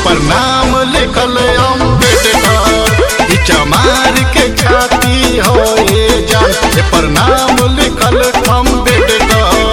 पर नाम लिखल अम्बेडकर। ई चमार के छाती हो ये जान, ए पर नाम लिखल अम्बेडकर।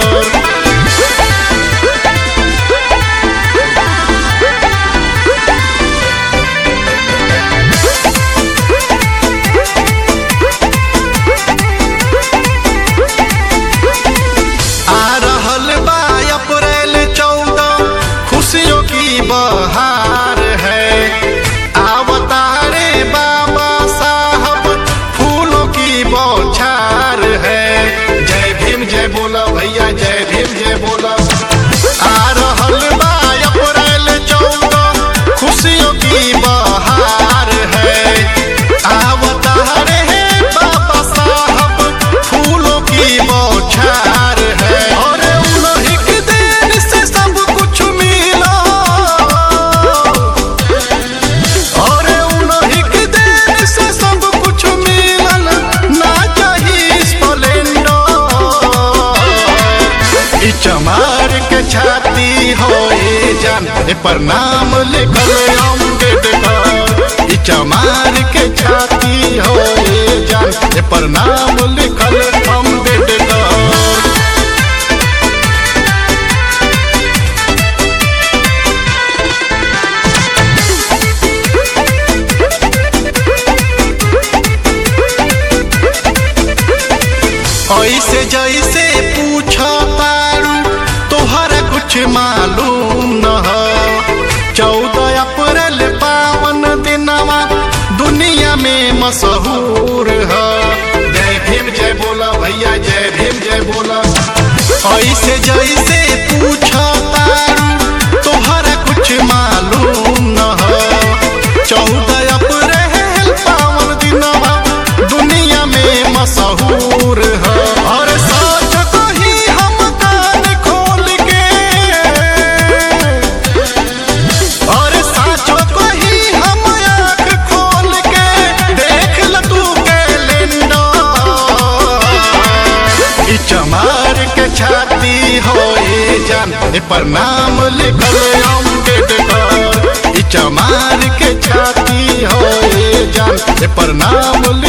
बहार है अवतारे बाबा साहब, फूलों की बौछार है। जय भीम जय बोला भैया, जय भीम जय बोला। आ रहल बा अप्रैल 14, खुशियों की बहार है अवतारे बाबा साहब, फूलों की बौछार है। और उन्हीं के देन से सब कुछ मिला, चमार के छाती हो ये जान, ए पर नाम लिखल अम्बेडकर। ई चमार के छाती हो ये जान, ए पर नाम लिखल अम्बेडकर। ऐसे जैसे पूछा तारू तोहरा कुछ मालूम न हो। 14 अप्रैल पावन दिनवा दुनिया में मशहूर है। जय भीम जय बोला भैया, जय भीम जय बोला। ऐसे जैसे पूछा तारू तोहरा कुछ मालूम न हो। 14 अप्रैल पावन दिनवा दुनिया में मशहूर है। और सच कही हम कान खोल के, और सच कही हम आँख खोल के, देख ल तू कैलेंडर। ई चमार के छाती हो ये जान, ए पर नाम लिखल अम्बेडकर। ई चमार के छाती हो ये जान, ए पर नाम